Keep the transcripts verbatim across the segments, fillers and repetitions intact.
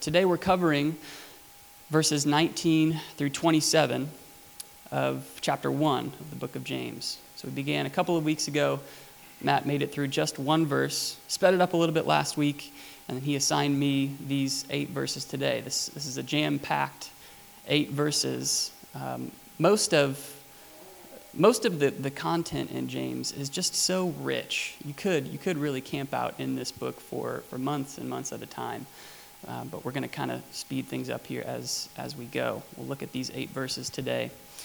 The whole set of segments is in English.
Today we're covering verses nineteen through twenty-seven of chapter one of the book of James. So we began a couple of weeks ago. Matt made it through just one verse, sped it up a little bit last week, and then he assigned me these eight verses today. This, this is a jam-packed eight verses. Um, most of most of the, the content in James is just so rich. You could you could really camp out in this book for, for months and months at a time. Uh, but we're going to kind of speed things up here as, as we go. We'll look at these eight verses today.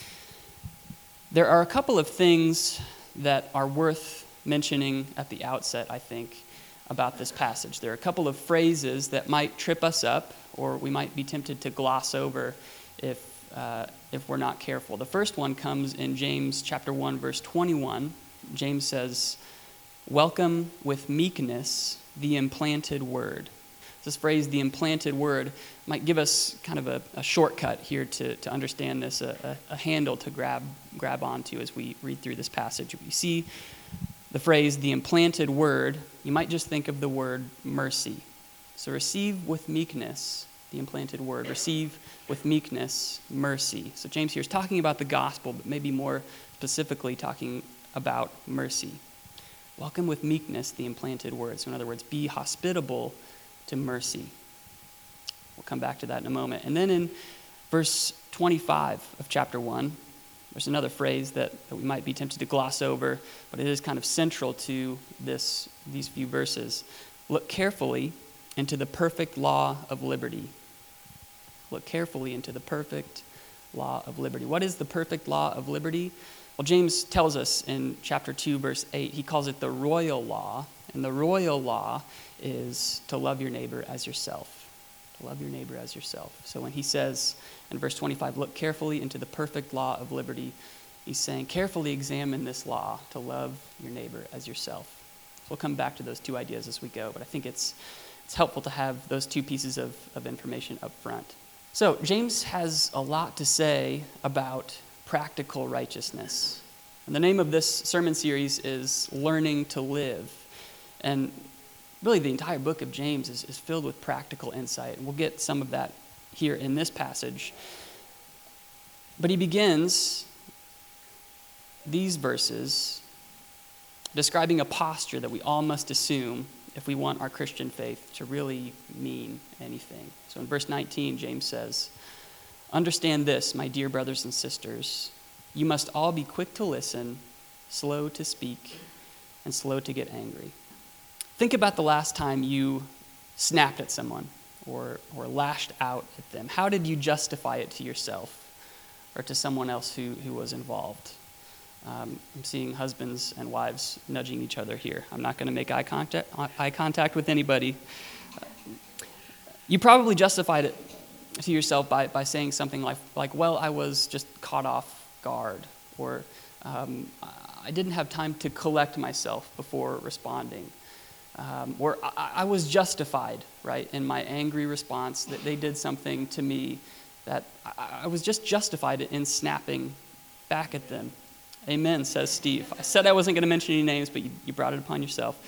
There are a couple of things that are worth mentioning at the outset, I think, about this passage. There are a couple of phrases that might trip us up, or we might be tempted to gloss over if uh, if we're not careful. The first one comes in James chapter one, verse twenty-one. James says, "Welcome with meekness the implanted word." This phrase, the implanted word, might give us kind of a, a shortcut here to, to understand this, a, a, a handle to grab grab onto as we read through this passage. If you see the phrase, the implanted word, you might just think of the word mercy. So receive with meekness the implanted word. Receive with meekness mercy. So James here is talking about the gospel, but maybe more specifically talking about mercy. Welcome with meekness the implanted word. So in other words, be hospitable to mercy. We'll come back to that in a moment. And then in verse twenty-five of chapter one, there's another phrase that, that we might be tempted to gloss over, but it is kind of central to this these few verses. Look carefully into the perfect law of liberty. Look carefully into the perfect law of liberty. What is the perfect law of liberty? Well, James tells us in chapter two, verse eight, he calls it the royal law. And the royal law is to love your neighbor as yourself. To love your neighbor as yourself. So when he says in verse twenty-five, look carefully into the perfect law of liberty, he's saying carefully examine this law to love your neighbor as yourself. So we'll come back to those two ideas as we go, but I think it's it's helpful to have those two pieces of, of information up front. So James has a lot to say about practical righteousness. And the name of this sermon series is Learning to Live. And really the entire book of James is, is filled with practical insight. And we'll get some of that here in this passage. But he begins these verses describing a posture that we all must assume if we want our Christian faith to really mean anything. So in verse nineteen, James says, "Understand this, my dear brothers and sisters. You must all be quick to listen, slow to speak, and slow to get angry." Think about the last time you snapped at someone or, or lashed out at them. How did you justify it to yourself or to someone else who, who was involved? Um, I'm seeing husbands and wives nudging each other here. I'm not going to make eye contact, eye contact with anybody. Uh, you probably justified it to yourself by, by saying something like, like, well, I was just caught off guard, or um, I didn't have time to collect myself before responding. Um, or I, I was justified, right, in my angry response that they did something to me that I, I was just justified in snapping back at them. Amen, says Steve. I said I wasn't going to mention any names, but you, you brought it upon yourself.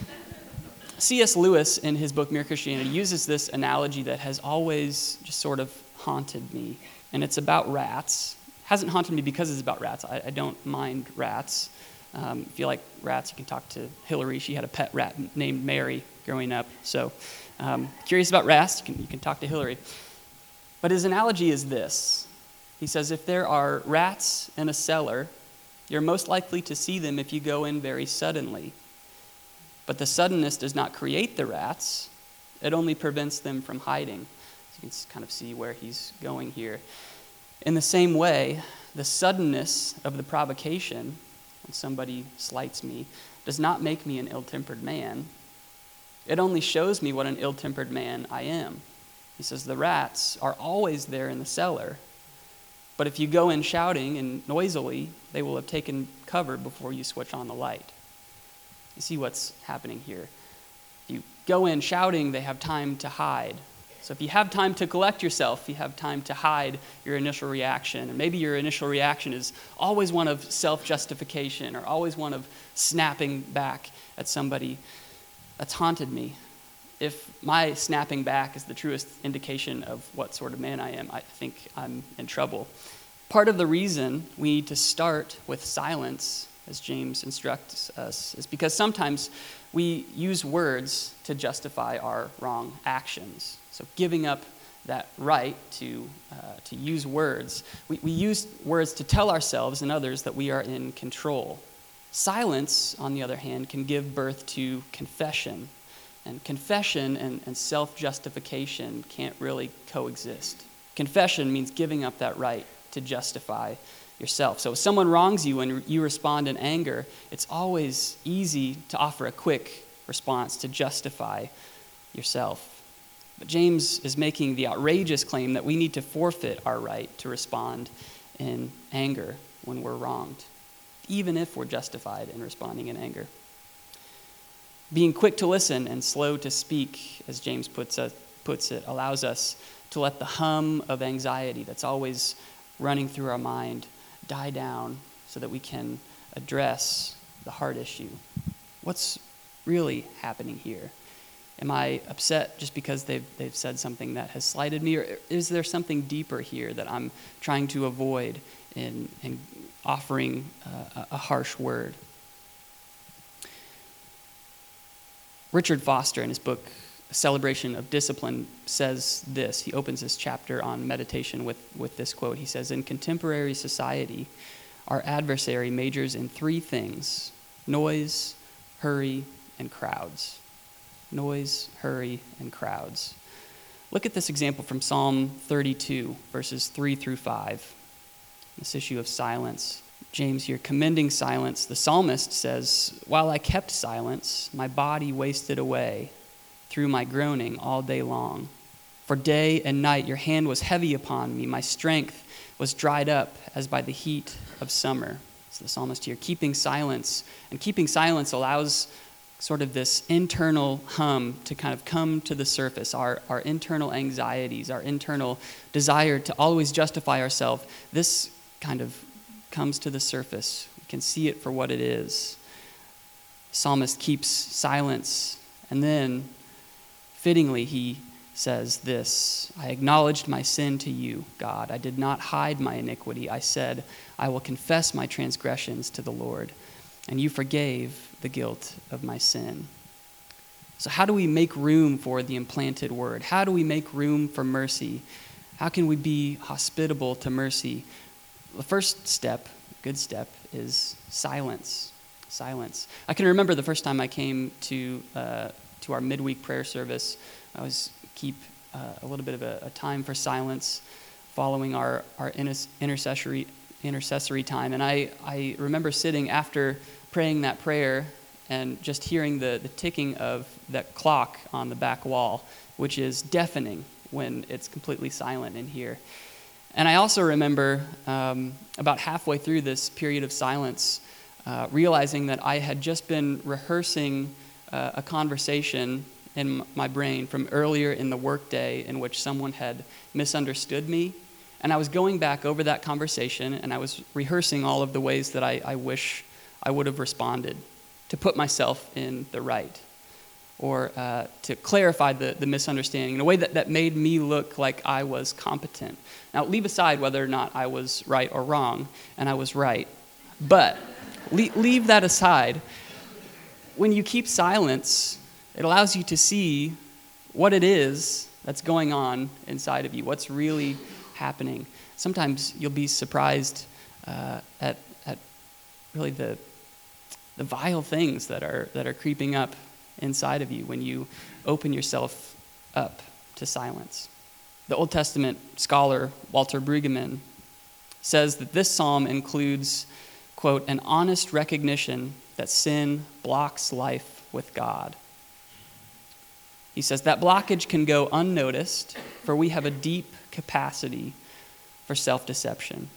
C S Lewis, in his book Mere Christianity, uses this analogy that has always just sort of haunted me, and it's about rats. It hasn't haunted me because it's about rats. I, I don't mind rats. Um, if you like rats, you can talk to Hillary. She had a pet rat named Mary growing up. So um, curious about rats, you can, you can talk to Hillary. But his analogy is this. He says, if there are rats in a cellar, you're most likely to see them if you go in very suddenly. But the suddenness does not create the rats. It only prevents them from hiding. So you can kind of see where he's going here. In the same way, the suddenness of the provocation, when somebody slights me, does not make me an ill-tempered man. It only shows me what an ill-tempered man I am. He says the rats are always there in the cellar, but if you go in shouting and noisily, they will have taken cover before you switch on the light. You see what's happening here. If you go in shouting, they have time to hide. So if you have time to collect yourself, you have time to hide your initial reaction. And maybe your initial reaction is always one of self-justification or always one of snapping back at somebody. That's haunted me. if my snapping back is the truest indication of what sort of man I am, I think I'm in trouble. Part of the reason we need to start with silence, as James instructs us, is because sometimes we use words to justify our wrong actions. So giving up that right to uh, to use words, we, we use words to tell ourselves and others that we are in control. Silence, on the other hand, can give birth to confession. And confession and, and self-justification can't really coexist. Confession means giving up that right to justify yourself. So if someone wrongs you and you respond in anger, it's always easy to offer a quick response to justify yourself. But James is making the outrageous claim that we need to forfeit our right to respond in anger when we're wronged, even if we're justified in responding in anger. Being quick to listen and slow to speak, as James puts, uh, puts it, allows us to let the hum of anxiety that's always running through our mind die down so that we can address the heart issue. What's really happening here? Am I upset just because they've, they've said something that has slighted me, or is there something deeper here that I'm trying to avoid in, in offering uh, a harsh word? Richard Foster, in his book, A Celebration of Discipline, says this. He opens this chapter on meditation with, with this quote. He says, "In contemporary society, our adversary majors in three things: noise, hurry, and crowds." Noise, hurry, and crowds. Look at this example from Psalm thirty-two, verses three through five. This issue of silence. James here commending silence. The psalmist says, "While I kept silence, my body wasted away through my groaning all day long. For day and night your hand was heavy upon me. My strength was dried up as by the heat of summer." So the psalmist here keeping silence. And keeping silence allows sort of this internal hum to kind of come to the surface, our, our internal anxieties, our internal desire to always justify ourselves. This kind of comes to the surface. We can see it for what it is. Psalmist keeps silence, and then, fittingly, he says this: "I acknowledged my sin to you, God. I did not hide my iniquity. I said, I will confess my transgressions to the Lord, and you forgave the guilt of my sin." So how do we make room for the implanted word? How do we make room for mercy? How can we be hospitable to mercy? The first step, good step, is silence. Silence. I can remember the first time I came to uh, to our midweek prayer service. I was keep uh, a little bit of a, a time for silence following our, our intercessory intercessory time. And I, I remember sitting after praying that prayer and just hearing the, the ticking of that clock on the back wall, which is deafening when it's completely silent in here. And I also remember um, about halfway through this period of silence, uh, realizing that I had just been rehearsing uh, a conversation in my brain from earlier in the workday in which someone had misunderstood me. And I was going back over that conversation, and I was rehearsing all of the ways that I, I wish I would have responded to put myself in the right, or uh, to clarify the, the misunderstanding in a way that, that made me look like I was competent. Now, leave aside whether or not I was right or wrong, and I was right. But le- leave that aside. When you keep silence, it allows you to see what it is that's going on inside of you, what's really happening. Sometimes you'll be surprised uh, at at really the the vile things that are that are creeping up inside of you when you open yourself up to silence. The Old Testament scholar Walter Brueggemann says that this psalm includes, quote, an honest recognition that sin blocks life with God. He says that blockage can go unnoticed, for we have a deep capacity for self-deception.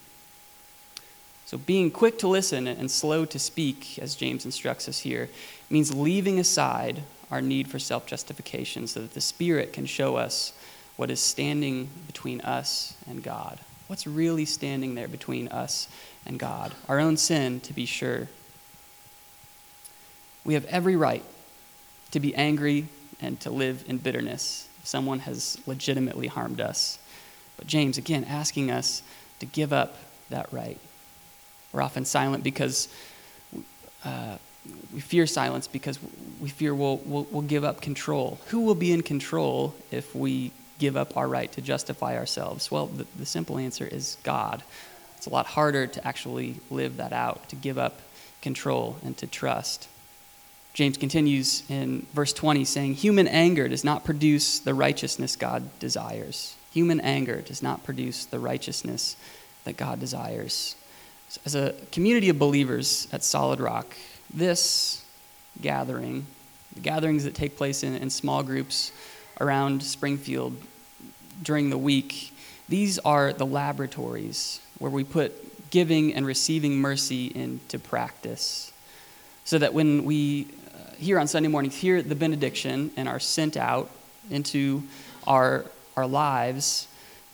So being quick to listen and slow to speak, as James instructs us here, means leaving aside our need for self-justification so that the Spirit can show us what is standing between us and God. What's really standing there between us and God? Our own sin, to be sure. We have every right to be angry and to live in bitterness if someone has legitimately harmed us. But James, again, asking us to give up that right. We're often silent because uh, we fear silence because we fear we'll, we'll, we'll give up control. Who will be in control if we give up our right to justify ourselves? Well, the, the simple answer is God. It's a lot harder to actually live that out, to give up control and to trust. James continues in verse twenty saying, human anger does not produce the righteousness God desires. Human anger does not produce the righteousness that God desires. As a community of believers at Solid Rock, this gathering, the gatherings that take place in, in small groups around Springfield during the week, these are the laboratories where we put giving and receiving mercy into practice. So that when we, uh, here on Sunday mornings, hear the benediction and are sent out into our, our lives,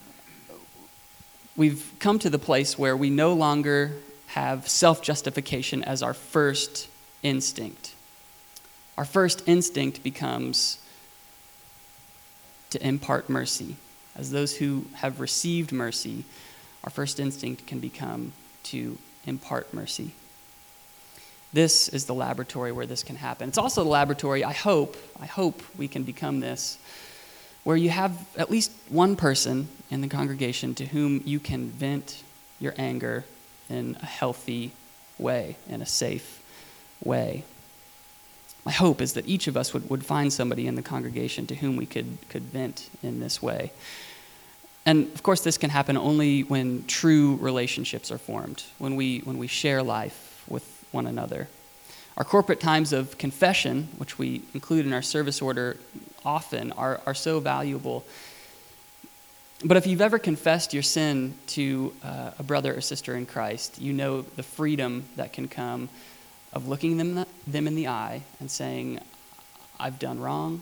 we've come to the place where we no longer have self-justification as our first instinct. Our first instinct becomes to impart mercy. As those who have received mercy, our first instinct can become to impart mercy. This is the laboratory where this can happen. It's also the laboratory, I hope, I hope we can become this, where you have at least one person in the congregation to whom you can vent your anger in a healthy way, in a safe way. My hope is that each of us would, would find somebody in the congregation to whom we could, could vent in this way. And of course, this can happen only when true relationships are formed, when we, when we share life with one another. Our corporate times of confession, which we include in our service order often, are, are so valuable. But if you've ever confessed your sin to uh, a brother or sister in Christ, you know the freedom that can come of looking them, them in the eye and saying, I've done wrong,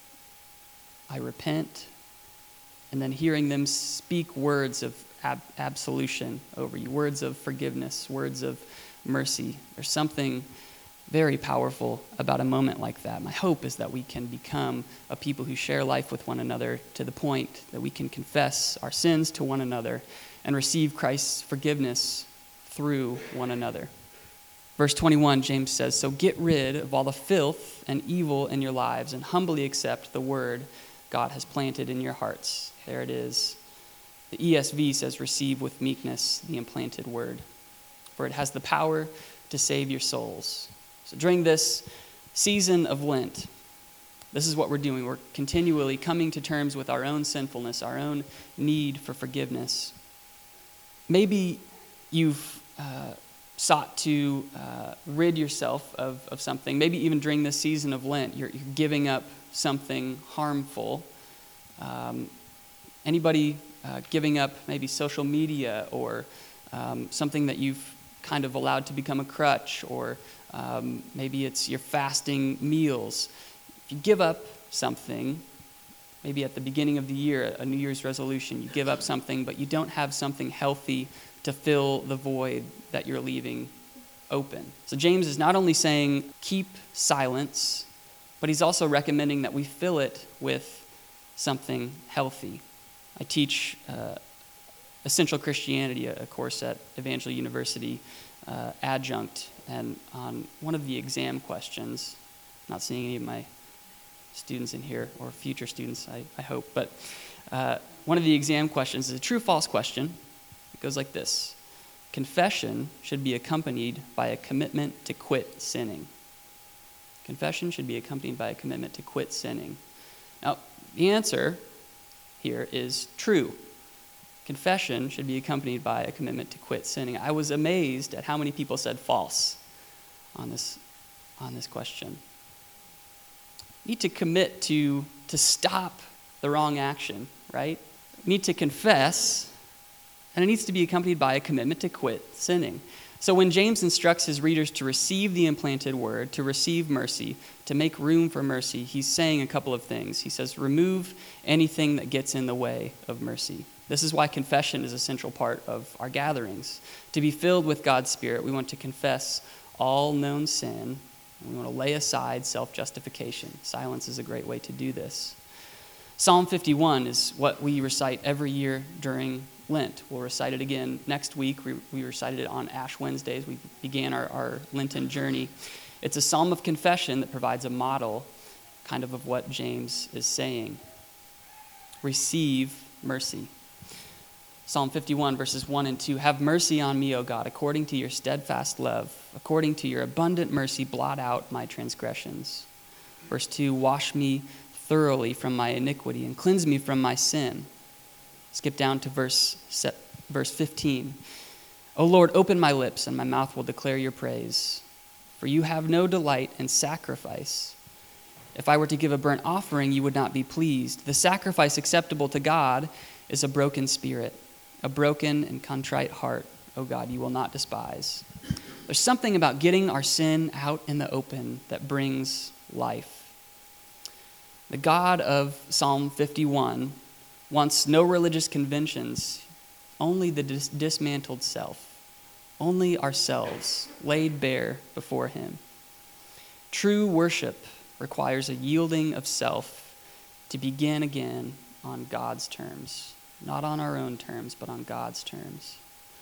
I repent, and then hearing them speak words of ab- absolution over you, words of forgiveness, words of mercy. There's something very powerful about a moment like that. My hope is that we can become a people who share life with one another to the point that we can confess our sins to one another and receive Christ's forgiveness through one another. Verse twenty-one, James says, so get rid of all the filth and evil in your lives and humbly accept the word God has planted in your hearts. There it is. The E S V says, receive with meekness the implanted word, for it has the power to save your souls. So during this season of Lent, this is what we're doing. We're continually coming to terms with our own sinfulness, our own need for forgiveness. Maybe you've uh, sought to uh, rid yourself of, of something. Maybe even during this season of Lent, you're, you're giving up something harmful. Um, anybody uh, giving up maybe social media or um, something that you've kind of allowed to become a crutch, or um, maybe it's your fasting meals. If you give up something, maybe at the beginning of the year, a New Year's resolution, you give up something, but you don't have something healthy to fill the void that you're leaving open. So James is not only saying keep silence, but he's also recommending that we fill it with something healthy. I teach uh, Essential Christianity, a course at Evangel University, uh, adjunct, and on one of the exam questions, not seeing any of my students in here, or future students, I, I hope, but uh, one of the exam questions is a true-false question. It goes like this: confession should be accompanied by a commitment to quit sinning. Confession should be accompanied by a commitment to quit sinning. Now, the answer here is true. Confession should be accompanied by a commitment to quit sinning. I was amazed at how many people said false on this, on this question. You need to commit to, to stop the wrong action, right? You need to confess, and it needs to be accompanied by a commitment to quit sinning. So when James instructs his readers to receive the implanted word, to receive mercy, to make room for mercy, he's saying a couple of things. He says, remove anything that gets in the way of mercy. This is why confession is a central part of our gatherings. To be filled with God's Spirit, we want to confess all known sin We want to lay aside self-justification. Silence is a great way to do this. Psalm fifty-one is what we recite every year during Lent. We'll recite it again next week. We, we recited it on Ash Wednesdays. We began our, our Lenten journey. It's a psalm of confession that provides a model kind of of what James is saying. Receive mercy. Psalm fifty-one, verses one and two. Have mercy on me, O God, according to your steadfast love. According to your abundant mercy, blot out my transgressions. Verse two. Wash me thoroughly from my iniquity and cleanse me from my sin. Skip down to verse, verse fifteen. O Lord, open my lips, and my mouth will declare your praise. For you have no delight in sacrifice. If I were to give a burnt offering, you would not be pleased. The sacrifice acceptable to God is a broken spirit, a broken and contrite heart, O God, you will not despise. There's something about getting our sin out in the open that brings life. The God of Psalm fifty-one wants no religious conventions, only the dis- dismantled self, only ourselves laid bare before him. True worship requires a yielding of self to begin again on God's terms, not on our own terms, but on God's terms.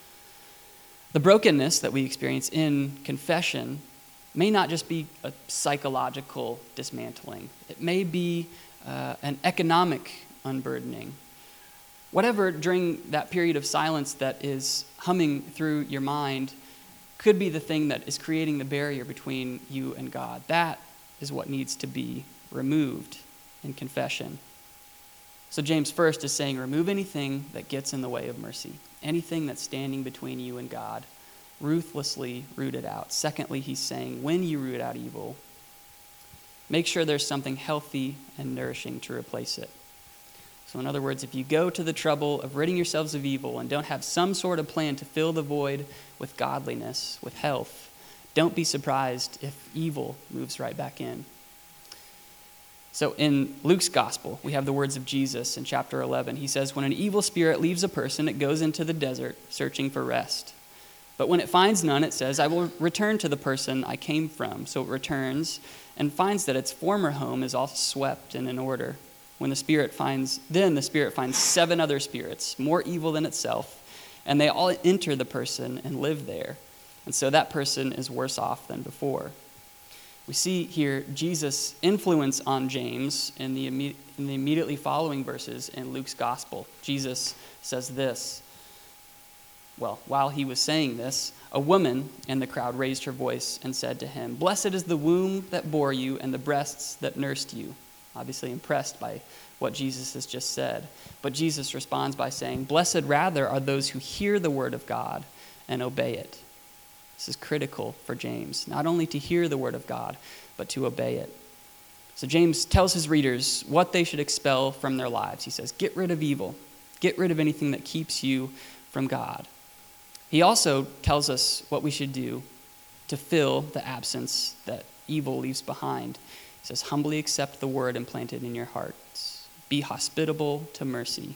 The brokenness that we experience in confession may not just be a psychological dismantling. It may be uh, an economic unburdening. Whatever during that period of silence that is humming through your mind could be the thing that is creating the barrier between you and God. That is what needs to be removed in confession. So James first is saying, remove anything that gets in the way of mercy, anything that's standing between you and God. Ruthlessly root it out. Secondly, he's saying, when you root out evil, make sure there's something healthy and nourishing to replace it. So in other words, if you go to the trouble of ridding yourselves of evil and don't have some sort of plan to fill the void with godliness, with health, don't be surprised if evil moves right back in. So in Luke's gospel, we have the words of Jesus in chapter eleven. He says, when an evil spirit leaves a person, it goes into the desert searching for rest. But when it finds none, it says, I will return to the person I came from. So it returns and finds that its former home is all swept and in order. When the spirit finds, then the spirit finds seven other spirits, more evil than itself, and they all enter the person and live there. And so that person is worse off than before. We see here Jesus' influence on James in the, imme- in the immediately following verses in Luke's gospel. Jesus says this. Well, while he was saying this, a woman in the crowd raised her voice and said to him, blessed is the womb that bore you and the breasts that nursed you. Obviously impressed by what Jesus has just said. But Jesus responds by saying, blessed rather are those who hear the word of God and obey it. This is critical for James, not only to hear the word of God, but to obey it. So James tells his readers what they should expel from their lives. He says, get rid of evil. Get rid of anything that keeps you from God. He also tells us what we should do to fill the absence that evil leaves behind. He says, humbly accept the word implanted in your hearts. Be hospitable to mercy.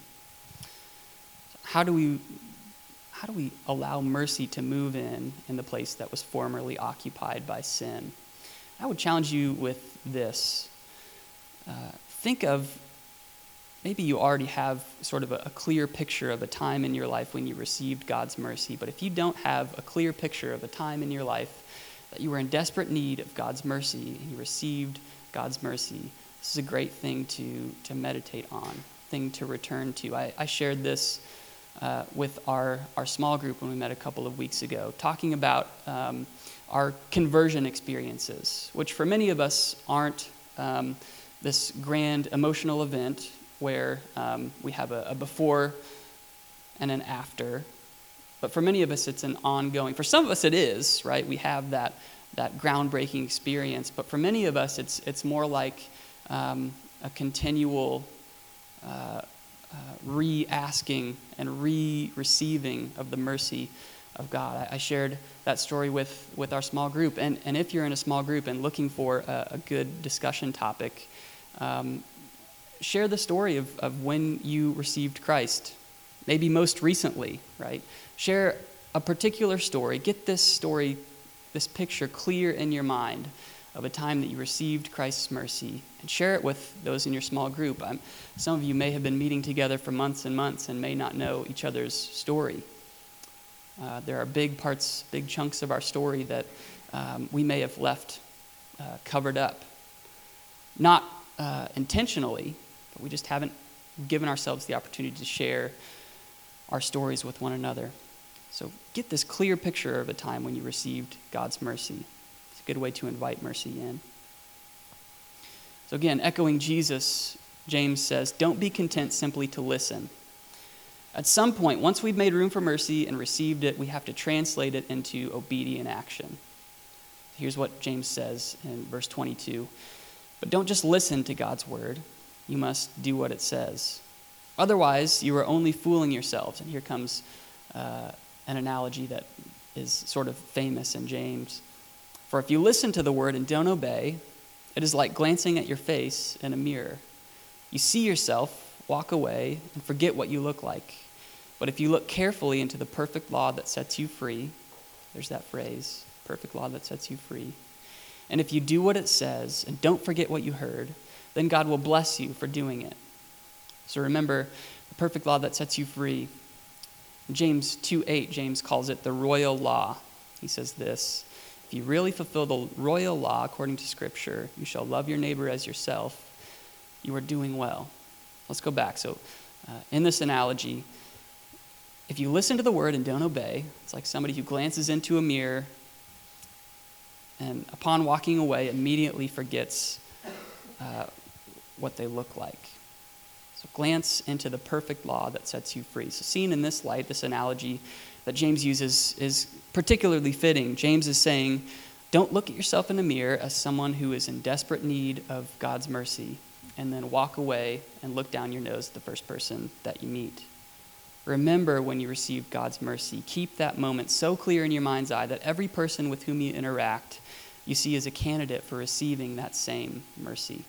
How do we How do we allow mercy to move in in the place that was formerly occupied by sin? I would challenge you with this. Uh, think of, maybe you already have sort of a, a clear picture of a time in your life when you received God's mercy, but if you don't have a clear picture of a time in your life that you were in desperate need of God's mercy and you received God's mercy, this is a great thing to, to meditate on, thing to return to. I, I shared this Uh, with our, our small group when we met a couple of weeks ago, talking about um, our conversion experiences, which for many of us aren't um, this grand emotional event where um, we have a, a before and an after. But for many of us, it's an ongoing. For some of us, it is, right? We have that that groundbreaking experience. But for many of us, it's it's more like um, a continual Uh, Uh, re-asking and re-receiving of the mercy of God. I, I shared that story with, with our small group. And, and if you're in a small group and looking for a, a good discussion topic, um, share the story of, of when you received Christ, maybe most recently, right? Share a particular story. Get this story, this picture clear in your mind of a time that you received Christ's mercy and share it with those in your small group. I'm, some of you may have been meeting together for months and months and may not know each other's story. Uh, there are big parts, big chunks of our story that um, we may have left uh, covered up. Not uh, intentionally, but we just haven't given ourselves the opportunity to share our stories with one another. So get this clear picture of a time when you received God's mercy. It's a good way to invite mercy in. So again, echoing Jesus, James says, don't be content simply to listen. At some point, once we've made room for mercy and received it, we have to translate it into obedient action. Here's what James says in verse twenty-two. But don't just listen to God's word. You must do what it says. Otherwise, you are only fooling yourselves. And here comes uh, an analogy that is sort of famous in James. For if you listen to the word and don't obey, it is like glancing at your face in a mirror. You see yourself, walk away, and forget what you look like. But if you look carefully into the perfect law that sets you free, there's that phrase, perfect law that sets you free. And if you do what it says and don't forget what you heard, then God will bless you for doing it. So remember, the perfect law that sets you free. In James two eight, James calls it the royal law. He says this, if you really fulfill the royal law according to Scripture, you shall love your neighbor as yourself, you are doing well. Let's go back. So uh, in this analogy, if you listen to the word and don't obey, it's like somebody who glances into a mirror and upon walking away immediately forgets uh, what they look like. So glance into the perfect law that sets you free. So seen in this light, this analogy that James uses is particularly fitting. James is saying, don't look at yourself in the mirror as someone who is in desperate need of God's mercy, and then walk away and look down your nose at the first person that you meet. Remember when you receive God's mercy. Keep that moment so clear in your mind's eye that every person with whom you interact, you see as a candidate for receiving that same mercy.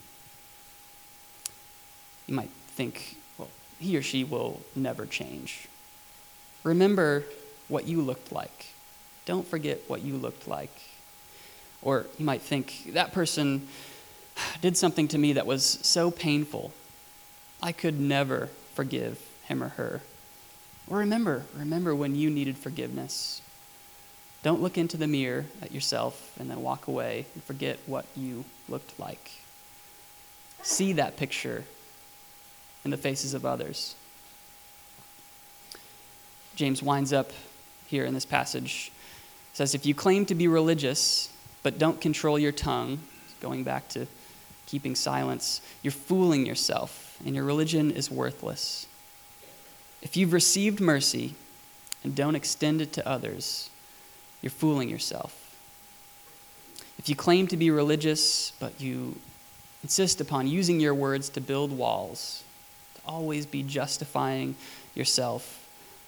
You might think, well, he or she will never change. Remember what you looked like. Don't forget what you looked like. Or you might think, that person did something to me that was so painful, I could never forgive him or her. Or remember, remember when you needed forgiveness. Don't look into the mirror at yourself and then walk away and forget what you looked like. See that picture in the faces of others. James winds up here in this passage, says, if you claim to be religious but don't control your tongue, going back to keeping silence, you're fooling yourself and your religion is worthless. If you've received mercy and don't extend it to others, you're fooling yourself. If you claim to be religious, but you insist upon using your words to build walls, to always be justifying yourself,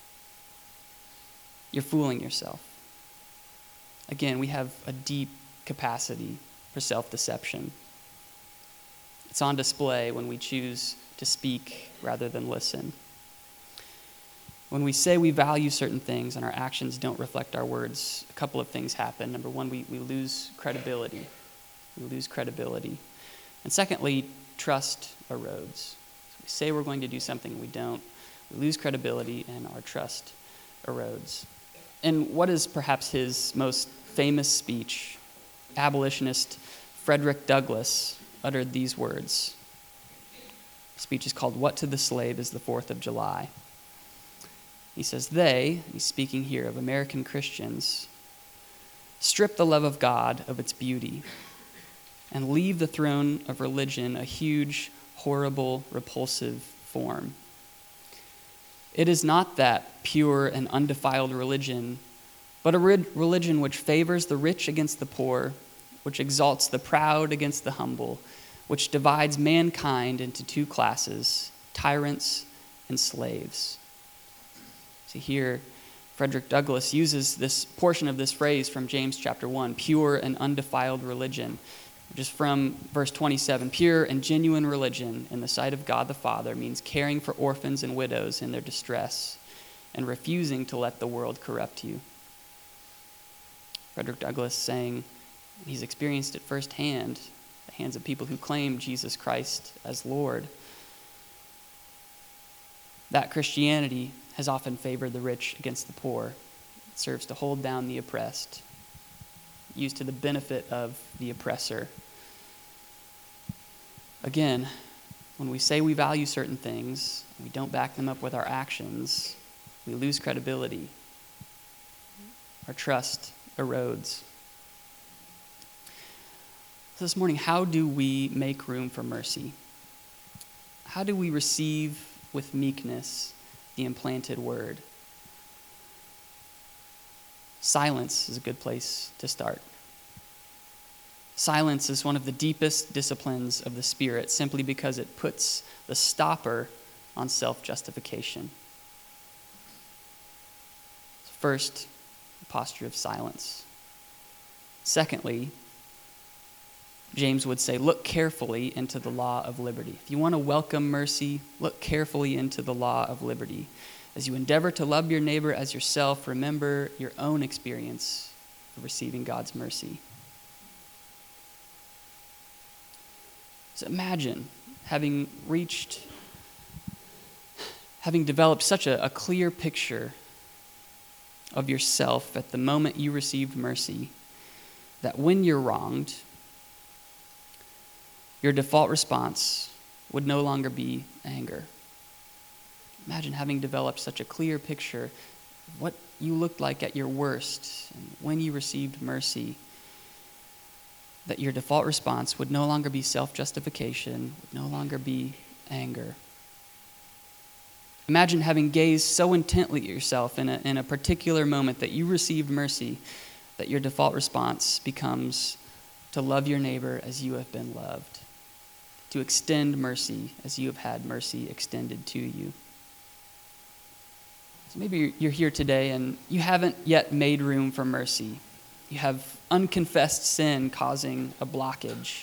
you're fooling yourself. Again, we have a deep capacity for self-deception. It's on display when we choose to speak rather than listen. When we say we value certain things and our actions don't reflect our words, a couple of things happen. Number one, we, we lose credibility. We lose credibility. And secondly, trust erodes. So we say we're going to do something, we don't. We lose credibility and our trust erodes. In what is perhaps his most famous speech, abolitionist Frederick Douglass uttered these words. The speech is called, "What to the Slave is the Fourth of July?" He says, they, he's speaking here of American Christians, strip the love of God of its beauty and leave the throne of religion a huge, horrible, repulsive form. It is not that pure and undefiled religion, but a religion which favors the rich against the poor, which exalts the proud against the humble, which divides mankind into two classes, tyrants and slaves. So here, Frederick Douglass uses this portion of this phrase from James chapter one, pure and undefiled religion, which is from verse twenty-seven. Pure and genuine religion in the sight of God the Father means caring for orphans and widows in their distress and refusing to let the world corrupt you. Frederick Douglass saying, And he's experienced it firsthand at the hands of people who claim Jesus Christ as Lord. That Christianity has often favored the rich against the poor. It serves to hold down the oppressed, used to the benefit of the oppressor. Again, when we say we value certain things, and we don't back them up with our actions, we lose credibility. Our trust erodes. So this morning, how do we make room for mercy? How do we receive with meekness the implanted word? Silence is a good place to start. Silence is one of the deepest disciplines of the Spirit simply because it puts the stopper on self-justification. First, the posture of silence. Secondly, James would say, look carefully into the law of liberty. If you want to welcome mercy, look carefully into the law of liberty. As you endeavor to love your neighbor as yourself, remember your own experience of receiving God's mercy. So imagine having reached, having developed such a, a clear picture of yourself at the moment you received mercy, that when you're wronged, your default response would no longer be anger. Imagine having developed such a clear picture of what you looked like at your worst and when you received mercy, that your default response would no longer be self-justification, would no longer be anger. Imagine having gazed so intently at yourself in a, in a particular moment that you received mercy, that your default response becomes to love your neighbor as you have been loved, to extend mercy as you have had mercy extended to you. So maybe you're here today and you haven't yet made room for mercy. You have unconfessed sin causing a blockage.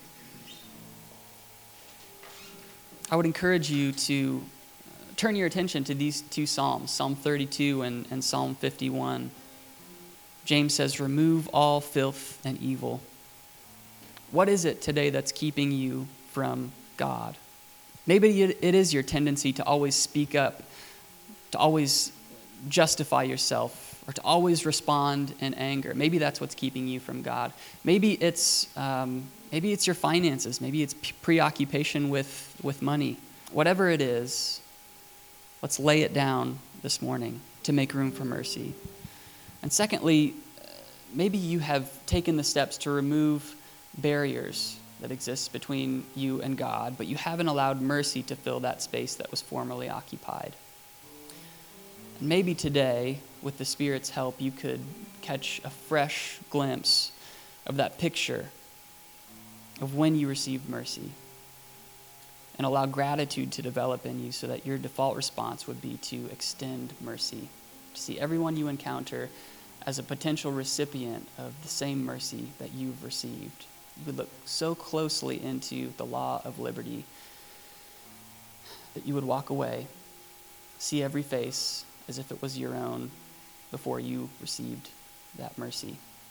I would encourage you to turn your attention to these two Psalms, Psalm thirty-two and, and Psalm fifty-one. James says, remove all filth and evil. What is it today that's keeping you from God? Maybe it is your tendency to always speak up, to always justify yourself, or to always respond in anger. Maybe that's what's keeping you from God. Maybe it's um, maybe it's your finances. Maybe it's preoccupation with, with money. Whatever it is, let's lay it down this morning to make room for mercy. And secondly, maybe you have taken the steps to remove barriers that exist between you and God, but you haven't allowed mercy to fill that space that was formerly occupied. And maybe today, with the Spirit's help, you could catch a fresh glimpse of that picture of when you received mercy and allow gratitude to develop in you so that your default response would be to extend mercy, to see everyone you encounter as a potential recipient of the same mercy that you've received. You would look so closely into the law of liberty that you would walk away, see every face as if it was your own before you received that mercy.